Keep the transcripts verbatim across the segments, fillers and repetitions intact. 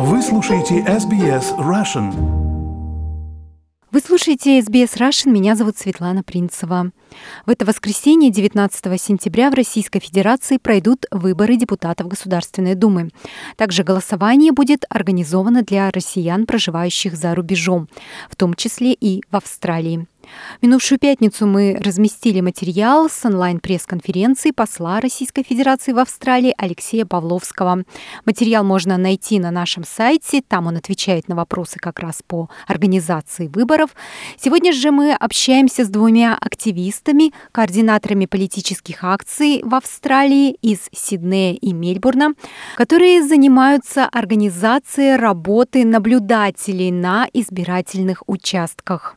Вы слушаете эс би эс Russian. Вы слушаете эс би эс Russian, меня зовут Светлана Принцева. В это воскресенье, девятнадцатого сентября, в Российской Федерации пройдут выборы депутатов Государственной Думы. Также голосование будет организовано для россиян, проживающих за рубежом, в том числе и в Австралии. В минувшую пятницу мы разместили материал с онлайн-пресс-конференции посла Российской Федерации в Австралии Алексея Павловского. Материал можно найти на нашем сайте, там он отвечает на вопросы как раз по организации выборов. Сегодня же мы общаемся с двумя активистами, координаторами политических акций в Австралии из Сиднея и Мельбурна, которые занимаются организацией работы наблюдателей на избирательных участках.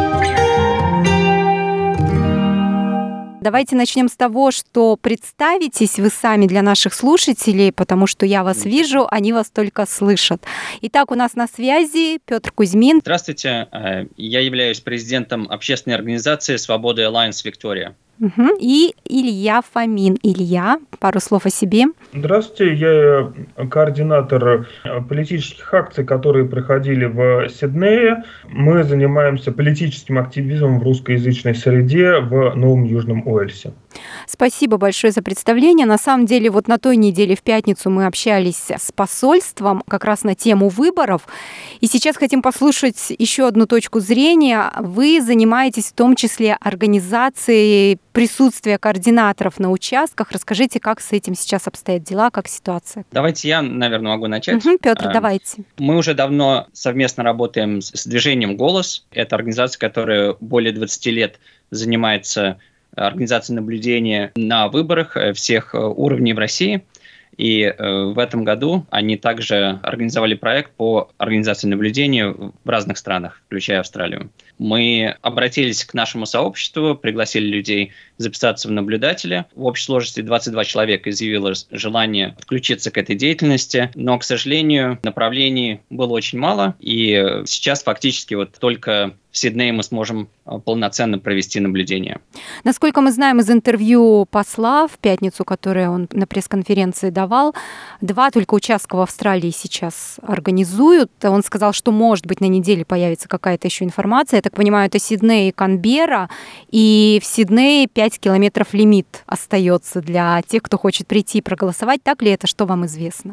Давайте начнем с того, что представитесь вы сами для наших слушателей, потому что я вас вижу, они вас только слышат. Итак, у нас на связи Петр Кузьмин. Здравствуйте, я являюсь президентом общественной организации «Свобода Alliance Виктория». Угу. И Илья Фомин. Илья, пару слов о себе. Здравствуйте, я координатор политических акций, которые проходили в Сиднее. Мы занимаемся политическим активизмом в русскоязычной среде в Новом Южном Уэльсе. Спасибо большое за представление. На самом деле, вот на той неделе в пятницу мы общались с посольством как раз на тему выборов. И сейчас хотим послушать еще одну точку зрения. Вы занимаетесь в том числе организацией присутствия координаторов на участках. Расскажите, как с этим сейчас обстоят дела, как ситуация? Давайте я, наверное, могу начать. Угу, Петр, а, давайте. Мы уже давно совместно работаем с движением «Голос». Это организация, которая более двадцати лет занимается организацией наблюдения на выборах всех уровней в России. И э, в этом году они также организовали проект по организации наблюдения в разных странах, включая Австралию. Мы обратились к нашему сообществу, пригласили людей записаться в наблюдатели. В общей сложности двадцать два человека изъявило желание подключиться к этой деятельности, но, к сожалению, направлений было очень мало, и сейчас фактически вот только в Сиднее мы сможем полноценно провести наблюдение. Насколько мы знаем из интервью посла в пятницу, которое он на пресс-конференции давал, два только участка в Австралии сейчас организуют. Он сказал, что, может быть, на неделе появится какая-то еще информация. Я так понимаю, это Сидней и Канберра, и в Сиднее пять километров лимит остается для тех, кто хочет прийти и проголосовать. Так ли это, что вам известно?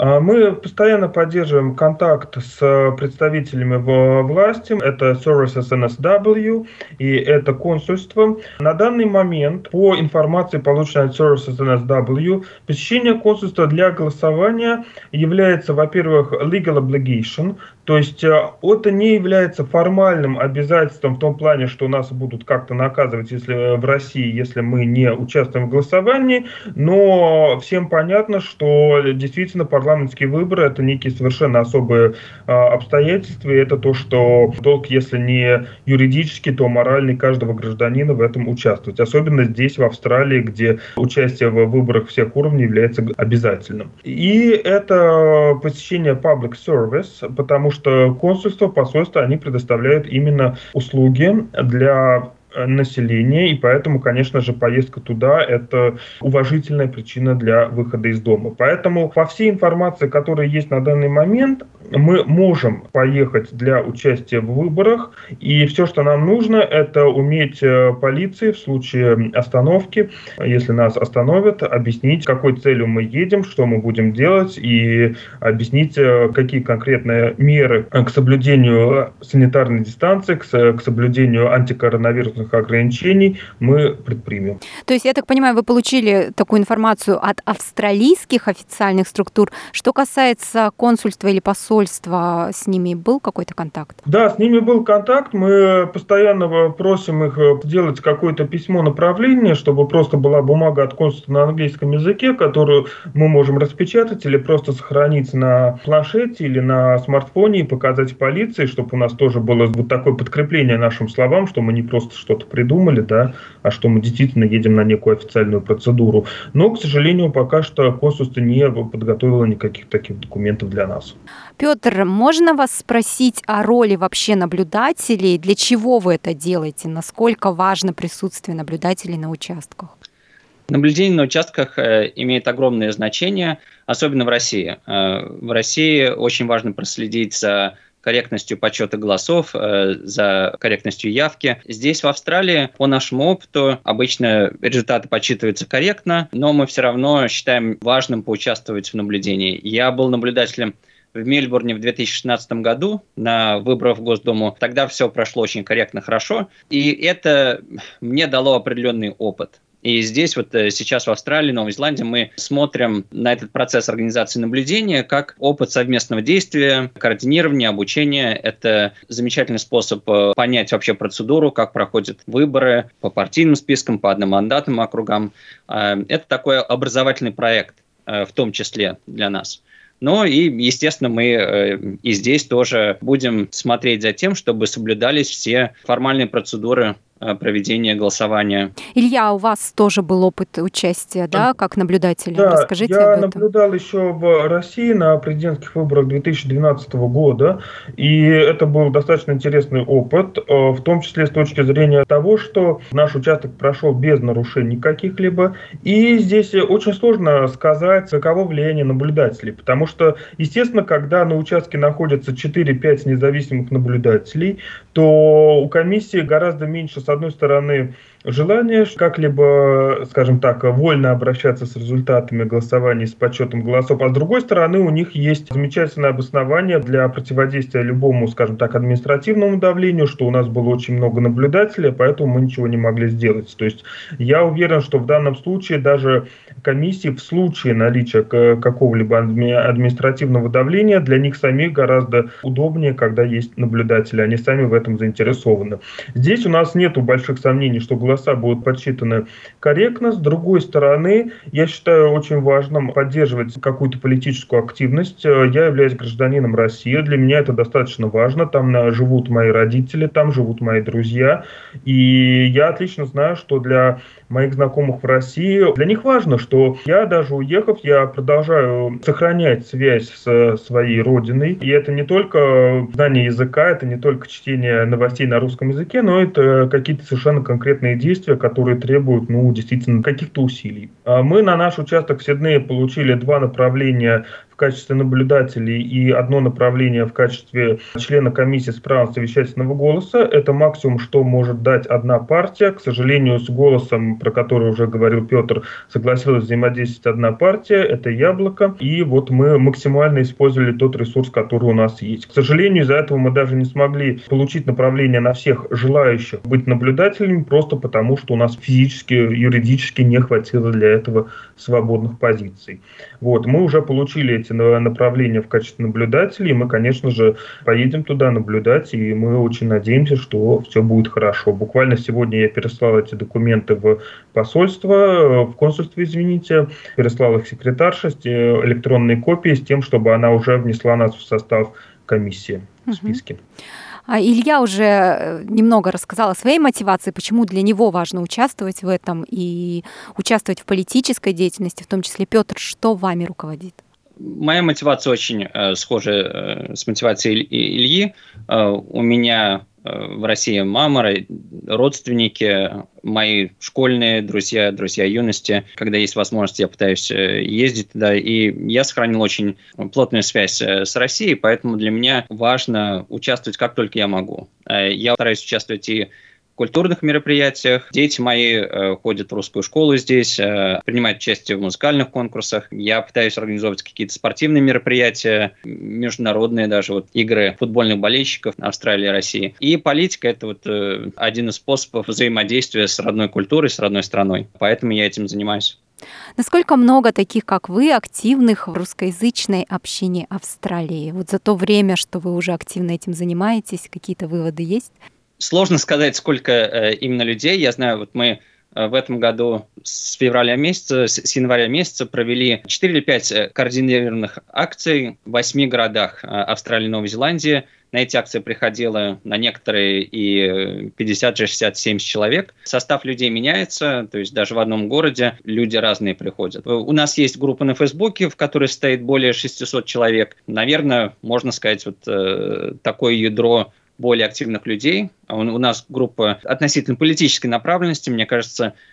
Мы постоянно поддерживаем контакт с представителями власти, это Services эн эс дабл ю и это консульство. На данный момент, по информации, полученной от Services эн эс дабл ю, посещение консульства для голосования является, во-первых, legal obligation, то есть это не является формальным обязательством в том плане, что нас будут как-то наказывать, если в России, если мы не участвуем в голосовании, но всем понятно, что действительно парламентские выборы — это некие совершенно особые а, обстоятельства, и это то, что долг, если не юридический, то моральный каждого гражданина в этом участвовать. Особенно здесь, в Австралии, где участие в выборах всех уровней является обязательным. И это посещение public service, потому что консульство, посольство, они предоставляют именно услуги для населения, и поэтому, конечно же, поездка туда — это уважительная причина для выхода из дома. Поэтому по всей информации, которая есть на данный момент, мы можем поехать для участия в выборах, и все, что нам нужно, это уметь полиции в случае остановки, если нас остановят, объяснить, какой целью мы едем, что мы будем делать, и объяснить, какие конкретные меры к соблюдению санитарной дистанции, к соблюдению антикоронавирусных ограничений мы предпримем. То есть, я так понимаю, вы получили такую информацию от австралийских официальных структур. Что касается консульства или посольства, с ними был какой-то контакт? Да, с ними был контакт. Мы постоянно просим их сделать какое-то письмо направления, чтобы просто была бумага от консульства на английском языке, которую мы можем распечатать или просто сохранить на планшете или на смартфоне и показать полиции, чтобы у нас тоже было вот такое подкрепление нашим словам, что мы не просто что что-то придумали, да, а что мы действительно едем на некую официальную процедуру. Но, к сожалению, пока что консульство не подготовило никаких таких документов для нас. Петр, можно вас спросить о роли вообще наблюдателей? Для чего вы это делаете? Насколько важно присутствие наблюдателей на участках? Наблюдение на участках э, имеет огромное значение, особенно в России. Э, в России очень важно проследить за корректностью подсчета голосов, э, за корректностью явки. Здесь, в Австралии, по нашему опыту, обычно результаты подсчитываются корректно, но мы все равно считаем важным поучаствовать в наблюдении. Я был наблюдателем в Мельбурне в две тысячи шестнадцатом году на выборах в Госдуму. Тогда все прошло очень корректно, хорошо. И это мне дало определенный опыт. И здесь вот сейчас в Австралии, Новой Зеландии мы смотрим на этот процесс организации наблюдения как опыт совместного действия, координирования, обучения. Это замечательный способ понять вообще процедуру, как проходят выборы по партийным спискам, по одномандатным округам. Это такой образовательный проект, в том числе для нас. Ну и, естественно, мы и здесь тоже будем смотреть за тем, чтобы соблюдались все формальные процедуры проведения голосования. Илья, у вас тоже был опыт участия, да, как наблюдателя? Да, расскажите я об этом. наблюдал еще в России на президентских выборах две тысячи двенадцатого года, и это был достаточно интересный опыт, в том числе с точки зрения того, что наш участок прошел без нарушений каких-либо, и здесь очень сложно сказать, каково влияние наблюдателей, потому что, естественно, когда на участке находятся четыре-пять независимых наблюдателей, то у комиссии гораздо меньше, с одной стороны, желание как-либо, скажем так, вольно обращаться с результатами голосования, с подсчетом голосов, а с другой стороны у них есть замечательное обоснование для противодействия любому, скажем так, административному давлению, что у нас было очень много наблюдателей, поэтому мы ничего не могли сделать. То есть я уверен, что в данном случае даже комиссии в случае наличия какого-либо административного давления для них самих гораздо удобнее, когда есть наблюдатели, они сами в этом заинтересованы. Здесь у нас нету больших сомнений, что голоса будут подсчитаны корректно. С другой стороны, я считаю очень важным поддерживать какую-то политическую активность. Я являюсь гражданином России, для меня это достаточно важно. Там живут мои родители, там живут мои друзья. И я отлично знаю, что для моих знакомых в России, для них важно, что я, даже уехав, я продолжаю сохранять связь с своей родиной. И это не только знание языка, это не только чтение новостей на русском языке, но это какие-то совершенно конкретные действия, которые требуют, ну, действительно, каких-то усилий. Мы на наш участок в Сиднее получили два направления в качестве наблюдателей и одно направление в качестве члена комиссии с правом совещательного голоса. Это максимум, что может дать одна партия. К сожалению, с голосом, про который уже говорил Петр, согласилась взаимодействовать одна партия, это Яблоко. И вот мы максимально использовали тот ресурс, который у нас есть. К сожалению, из-за этого мы даже не смогли получить направление на всех желающих быть наблюдателями, просто потому, что у нас физически, юридически не хватило для этого свободных позиций. Вот, мы уже получили эти направления в качестве наблюдателей, и мы, конечно же, поедем туда наблюдать, и мы очень надеемся, что все будет хорошо. Буквально сегодня я переслал эти документы в посольство, в консульство, извините, переслал их секретарше, электронные копии, с тем, чтобы она уже внесла нас в состав комиссии в списке. А Илья уже немного рассказал о своей мотивации, почему для него важно участвовать в этом и участвовать в политической деятельности, в том числе. Петр, что вами руководит? Моя мотивация очень э, схожа э, с мотивацией Ильи. Э, у меня э, в России мама, родственники, мои школьные друзья, друзья юности. Когда есть возможность, я пытаюсь ездить туда. И я сохранил очень плотную связь с Россией, поэтому для меня важно участвовать как только я могу. Я стараюсь участвовать и в культурных мероприятиях. Дети мои э, ходят в русскую школу здесь, э, принимают участие в музыкальных конкурсах. Я пытаюсь организовывать какие-то спортивные мероприятия, международные даже вот игры футбольных болельщиков Австралии и России. И политика – это вот э, один из способов взаимодействия с родной культурой, с родной страной. Поэтому я этим занимаюсь. Насколько много таких, как вы, активных в русскоязычной общине Австралии? Вот за то время, что вы уже активно этим занимаетесь, какие-то выводы есть? Сложно сказать, сколько э, именно людей. Я знаю, вот мы э, в этом году с февраля месяца, с, с января месяца провели четыре или пять координированных акций в восьми городах э, Австралии и Новой Зеландии. На эти акции приходило на некоторые и пятьдесят, шестьдесят, семьдесят человек. Состав людей меняется, то есть даже в одном городе люди разные приходят. У нас есть группа на Фейсбуке, в которой стоит более шестисот человек. Наверное, можно сказать, вот э, такое ядро более активных людей. У нас группа относительно политической направленности. Мне кажется,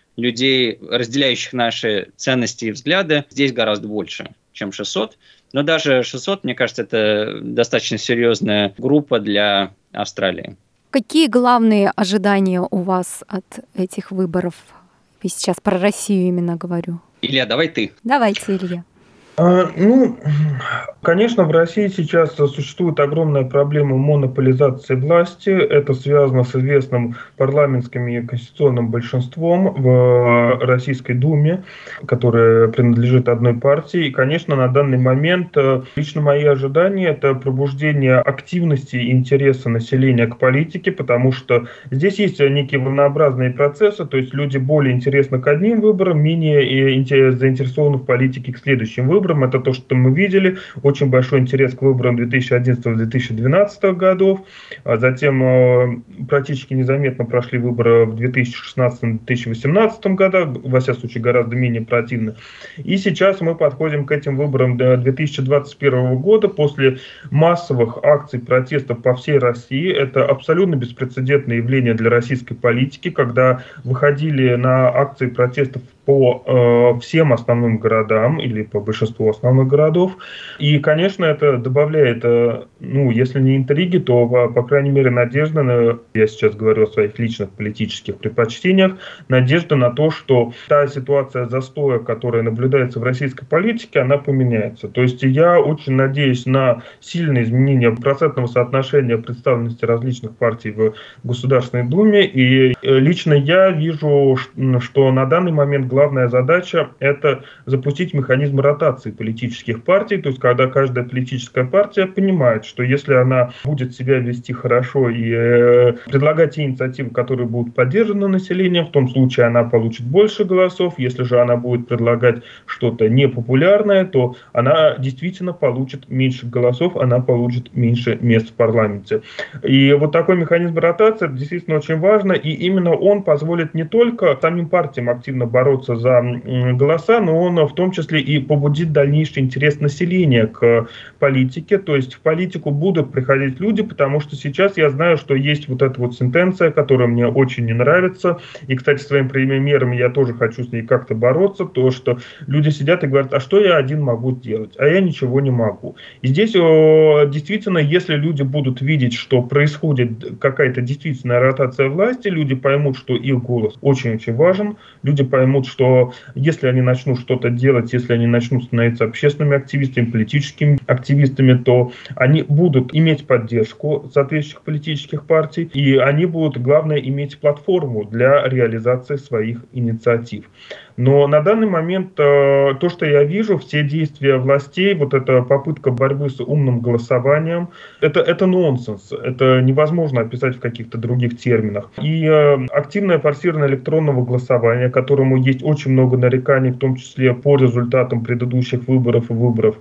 людей, разделяющих наши ценности и взгляды, здесь гораздо больше, чем шестьсот. Но даже шестьсот, мне кажется, это достаточно серьезная группа для Австралии. Какие главные ожидания у вас от этих выборов? Я сейчас про Россию именно говорю. Илья, давай ты. Давайте, Илья. А, ну, конечно, в России сейчас существует огромная проблема монополизации власти. Это связано с известным парламентским и конституционным большинством в Российской Думе, которая принадлежит одной партии. И, конечно, на данный момент лично мои ожидания – это пробуждение активности и интереса населения к политике, потому что здесь есть некие волнообразные процессы, то есть люди более интересны к одним выборам, менее заинтересованы в политике к следующим выборам. Это то, что мы видели. Очень большой интерес к выборам две тысячи одиннадцатого - две тысячи двенадцатого годов. А затем э, практически незаметно прошли выборы в две тысячи шестнадцатом - две тысячи восемнадцатом годах, во всяком случае гораздо менее противно. И сейчас мы подходим к этим выборам до две тысячи двадцать первого года после массовых акций протестов по всей России. Это абсолютно беспрецедентное явление для российской политики, когда выходили на акции протестов по э, всем основным городам или по большинству основных городов. И, конечно, это добавляет, э, ну, если не интриги, то, по, по крайней мере, надежда на, я сейчас говорю о своих личных политических предпочтениях, надежда на то, что та ситуация застоя, которая наблюдается в российской политике, она поменяется. То есть я очень надеюсь на сильное изменение процентного соотношения представленности различных партий в Государственной Думе. И лично я вижу, что на данный момент главная задача – это запустить механизм ротации политических партий, то есть когда каждая политическая партия понимает, что если она будет себя вести хорошо и э, предлагать те инициативы, которые будут поддержаны населением, в том случае она получит больше голосов. Если же она будет предлагать что-то непопулярное, то она действительно получит меньше голосов, она получит меньше мест в парламенте. И вот такой механизм ротации действительно очень важно, и именно он позволит не только самим партиям активно бороться за голоса, но он в том числе и побудит дальнейший интерес населения к политике. То есть в политику будут приходить люди, потому что сейчас я знаю, что есть вот эта вот сентенция, которая мне очень не нравится. И, кстати, своим примером я тоже хочу с ней как-то бороться. То, что люди сидят и говорят, а что я один могу делать? А я ничего не могу. И здесь действительно, если люди будут видеть, что происходит какая-то действительная ротация власти, люди поймут, что их голос очень-очень важен. Люди поймут, что если они начнут что-то делать, если они начнут становиться общественными активистами, политическими активистами, то они будут иметь поддержку соответствующих политических партий, и они будут, главное, иметь платформу для реализации своих инициатив. Но на данный момент то, что я вижу, все действия властей, вот эта попытка борьбы с умным голосованием, это, это нонсенс, это невозможно описать в каких-то других терминах. И активное форсирование электронного голосования, которому есть очень много нареканий, в том числе по результатам предыдущих выборов и выборов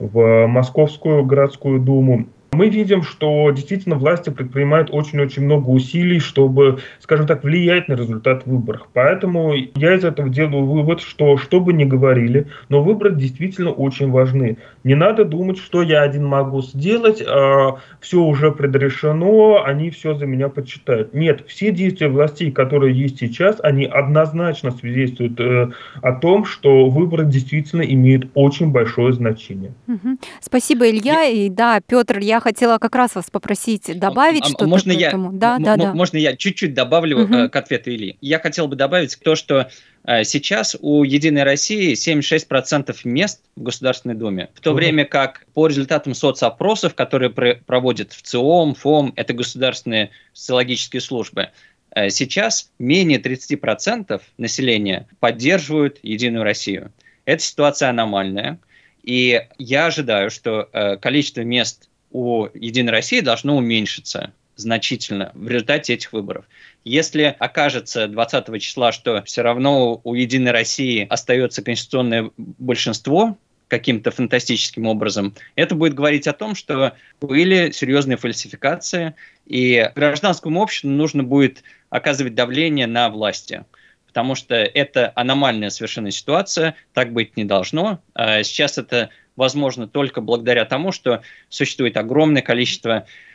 в Московскую городскую думу. Мы видим, что действительно власти предпринимают очень-очень много усилий, чтобы, скажем так, влиять на результат выборов. Поэтому я из этого делаю вывод, что что бы ни говорили, но выборы действительно очень важны. Не надо думать, что я один могу сделать, а все уже предрешено, они все за меня подсчитают. Нет, все действия властей, которые есть сейчас, они однозначно свидетельствуют э, о том, что выборы действительно имеют очень большое значение. Угу. Спасибо, Илья. Я... И да, Петр, я хотела как раз вас попросить добавить а, что-то можно к этому. Я, да, м- да, м- да. Можно я чуть-чуть добавлю угу. э, к ответу Ильи? Я хотел бы добавить то, что э, сейчас у «Единой России» семьдесят шесть процентов мест в Государственной Думе, в то угу. время как по результатам соцопросов, которые пр- проводят в ЦИОМ, ФОМ, это государственные социологические службы, э, сейчас менее тридцать процентов населения поддерживают «Единую Россию». Эта ситуация аномальная, и я ожидаю, что э, количество мест у «Единой России» должно уменьшиться значительно в результате этих выборов. Если окажется двадцатого числа, что все равно у «Единой России» остается конституционное большинство каким-то фантастическим образом, это будет говорить о том, что были серьезные фальсификации, и гражданскому обществу нужно будет оказывать давление на власти. Потому что это аномальная совершенно ситуация, так быть не должно. Сейчас это возможно только благодаря тому, что существует огромное количество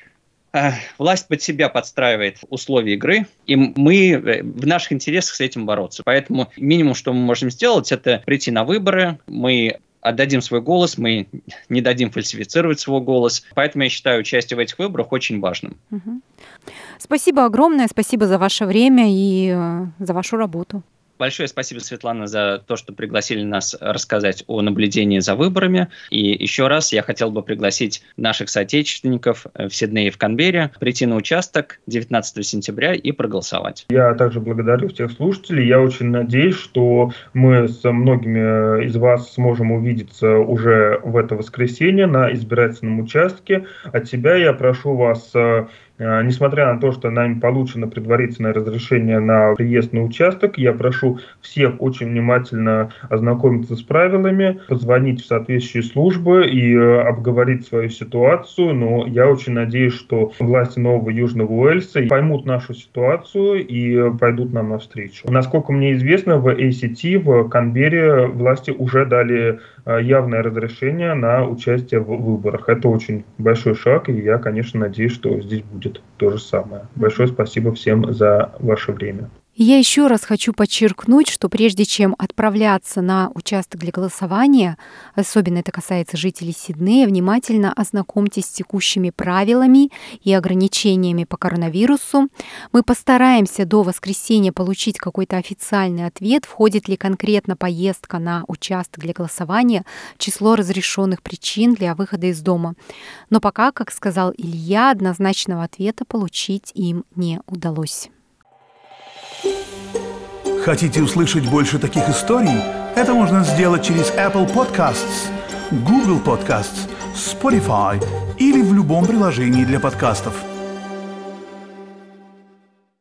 Власть под себя подстраивает условия игры, и мы в наших интересах с этим бороться. Поэтому минимум, что мы можем сделать, это прийти на выборы, мы отдадим свой голос, мы не дадим фальсифицировать свой голос. Поэтому я считаю участие в этих выборах очень важным. Угу. Спасибо огромное, спасибо за ваше время и за вашу работу. Большое спасибо, Светлана, за то, что пригласили нас рассказать о наблюдении за выборами. И еще раз я хотел бы пригласить наших соотечественников в Сиднее и в Канберре прийти на участок девятнадцатого сентября и проголосовать. Я также благодарю всех слушателей. Я очень надеюсь, что мы с многими из вас сможем увидеться уже в это воскресенье на избирательном участке. От себя я прошу вас, несмотря на то, что нами получено предварительное разрешение на приезд на участок, я прошу всех очень внимательно ознакомиться с правилами, позвонить в соответствующие службы и обговорить свою ситуацию. Но я очень надеюсь, что власти Нового Южного Уэльса поймут нашу ситуацию и пойдут нам навстречу. Насколько мне известно, в эй си ти, в Канберре власти уже дали явное разрешение на участие в выборах. Это очень большой шаг, и я, конечно, надеюсь, что здесь будет то же самое. Большое спасибо всем за ваше время. Я еще раз хочу подчеркнуть, что прежде чем отправляться на участок для голосования, особенно это касается жителей Сиднея, внимательно ознакомьтесь с текущими правилами и ограничениями по коронавирусу. Мы постараемся до воскресенья получить какой-то официальный ответ, входит ли конкретно поездка на участок для голосования в число разрешенных причин для выхода из дома. Но пока, как сказал Илья, однозначного ответа получить им не удалось. Хотите услышать больше таких историй? Это можно сделать через Apple Podcasts, Google Podcasts, Spotify или в любом приложении для подкастов.